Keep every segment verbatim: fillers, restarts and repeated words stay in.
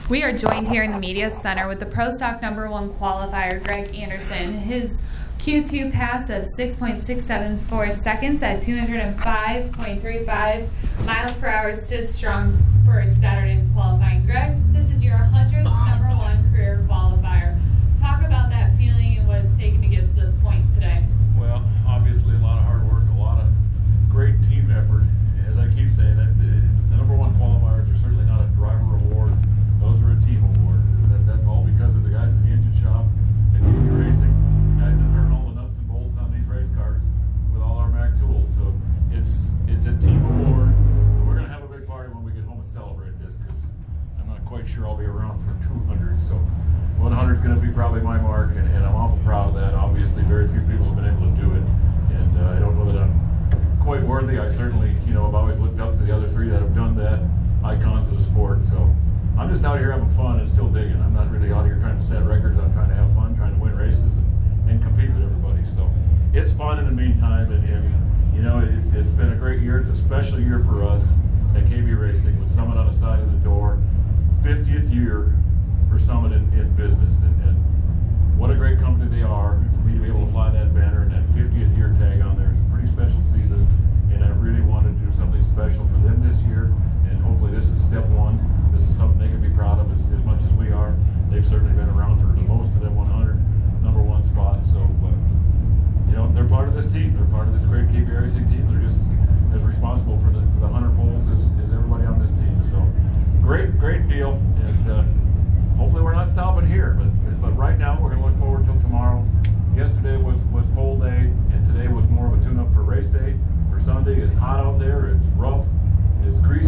We are joined here in the Media Center with the Pro Stock number one qualifier, Greg Anderson. His Q two pass of six point six seven four seconds at two hundred five point three five miles per hour stood strong for Saturday's qualifying. Greg, this is your hundredth number one career qualifier. Talk about that feeling and what it's taken to get to this point today. Well, obviously a lot of hard work, a lot of great team effort. As I keep saying, that the, the number one qualifiers are certainly not a driver award. Those are a team award. That, that's all because of the guys in the engine shop and K B Racing, guys that turn all the nuts and bolts on these race cars with all our Mac tools. So it's it's a team award. We're going to have a big party when we get home and celebrate this, because I'm not quite sure I'll be around for two hundred. So one hundred is going to be probably my mark, and, and I'm awful proud of that. Obviously, very few people have been able to do it, and uh, I don't know that I'm quite worthy. I certainly, you know, I've always looked up to the other three that have done that, icons of the sport. So I'm just out here having fun and still digging. I'm not really out here trying to set records. I'm trying to have fun, trying to win races and, and compete with everybody. So it's fun in the meantime, and, and you know, it's, it's been a great year. It's a special year for us at K B Racing with Summit on the side of the door. fiftieth year for Summit in, in business, and, and what a great company they are. For me to be able to fly that banner and that fiftieth year tag on there, it's a pretty special season, and I really wanted to do something special for them this year, and hopefully this is step one. This is something they can be proud of as, as much as we are. They've certainly been around for the most of them one hundred number one spots, so uh, you know, they're part of this team. They're part of this great K B Racing team. They're just as responsible for the, the one hundred poles as, as everybody on this team. So great, great deal, and uh, hopefully we're not stopping here, but but right now we're going to look forward till tomorrow. Yesterday was, was pole day, and today was more of a tune-up for race day. For Sunday, it's hot out there, it's rough, it's greasy.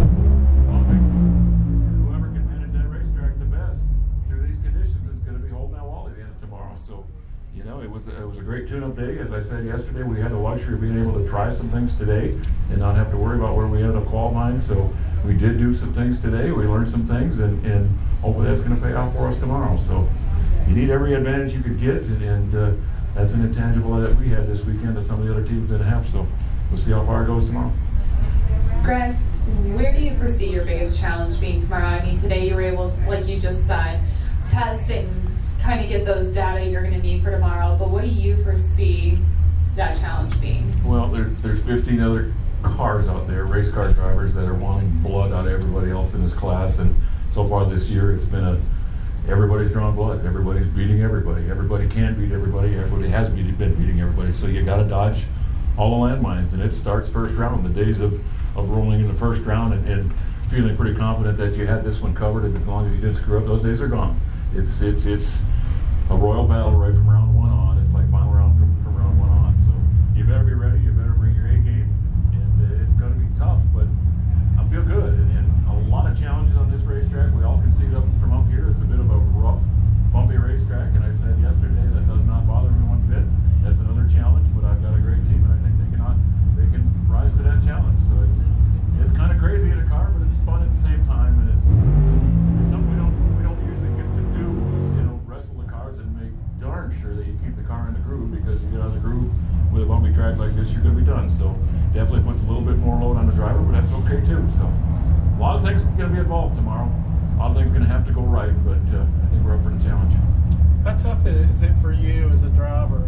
And whoever can manage that racetrack the best through these conditions is going to be holding that wall at the end of tomorrow. So, you know, it was it was a great tune-up day. As I said yesterday, we had the luxury of being able to try some things today and not have to worry about where we ended up qualifying. So we did do some things today. We learned some things, and, and hopefully that's going to pay off for us tomorrow. So you need every advantage you could get, and, and uh, that's an intangible that we had this weekend that some of the other teams didn't have. So we'll see how far it goes tomorrow. Greg, where do you foresee your biggest challenge being tomorrow? I mean, today you were able to, like you just said, test and kind of get those data you're going to need for tomorrow, but what do you foresee that challenge being? Well, there, there's fifteen other cars out there, race car drivers, that are wanting blood out of everybody else in this class, and so far this year it's been a everybody's drawn blood. Everybody's beating everybody. Everybody can beat everybody. Everybody has beat, been beating everybody. So you got to dodge all the landmines, and it starts first round. The days of, of rolling in the first round and, and feeling pretty confident that you had this one covered, and as long as you didn't screw up, those days are gone. It's it's it's a royal battle right from round one on. It's like final round from, from round one on. So you better be ready. You better bring your A game, and uh, it's going to be tough, but I feel good. And, and a lot of challenges on this racetrack. We all can see it up from up here. It's a bit of a rough, bumpy racetrack, and I said yesterday that does not bother me one bit. That's another challenge, but I've got a great team, and I think they cannot they can rise to that challenge. So it's it's kind of crazy in a car, but it's fun at the same time, and it's, it's something we don't we don't usually get to do. Is, you know, wrestle the cars and make darn sure that you keep the car in the groove, because you get out of the groove with a bumpy track like this, you're going to be done. So definitely puts a little bit more load on the driver, but that's okay too. So a lot of things are going to be involved tomorrow. A lot of things are going to have to go right, but uh, I think we're up for the challenge. How tough is it for you as a driver?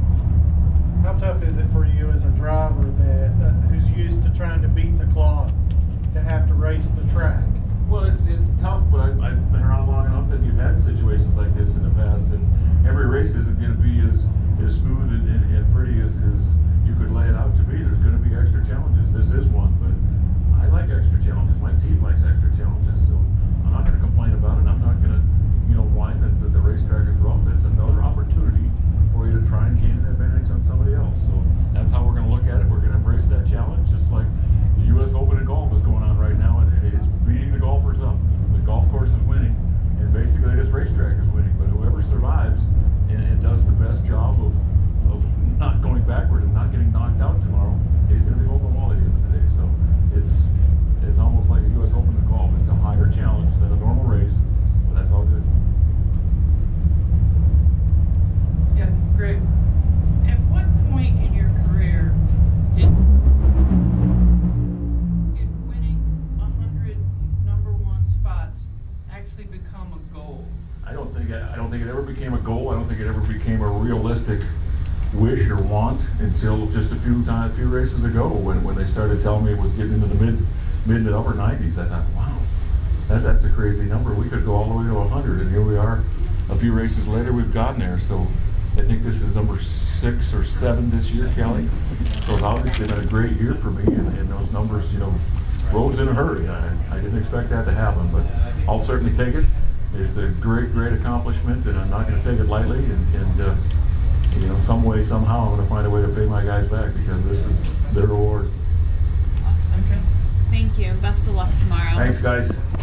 How tough is it for you as a driver that uh, who's used to trying to beat the clock to have to race the track? Well, it's it's tough, but I've, I've been around long enough that you've had situations like this in the past, and every race isn't going to be as, as smooth and, and, and pretty as, as you could lay it out to be. There's going to be extra challenges. This is one, but I like extra challenges. My team likes extra challenges, so I'm not going to complain about it. I'm not going to, you know, whine that the, the racetrack is rough. It's another opportunity for you to try and gain an advantage on somebody else. So that's how we're going to look at it. We're going to embrace that challenge, just like the U S Open in golf is going on right now, and it's actually become a goal? I don't think it, I don't think it ever became a goal. I don't think it ever became a realistic wish or want until just a few times, a few races ago, when, when they started telling me it was getting into the mid mid to upper nineties. I thought, wow, that, that's a crazy number. We could go all the way to one hundred, and here we are. A few races later, we've gotten there. So I think this is number six or seven this year, Kelly. So it's obviously been a great year for me, and, and those numbers, you know, rose in a hurry. I, I didn't expect that to happen, but I'll certainly take it. It's a great, great accomplishment, and I'm not going to take it lightly. And, and uh, you know, some way, somehow, I'm going to find a way to pay my guys back, because this is their reward. Awesome. Okay. Thank you, and best of luck tomorrow. Thanks, guys.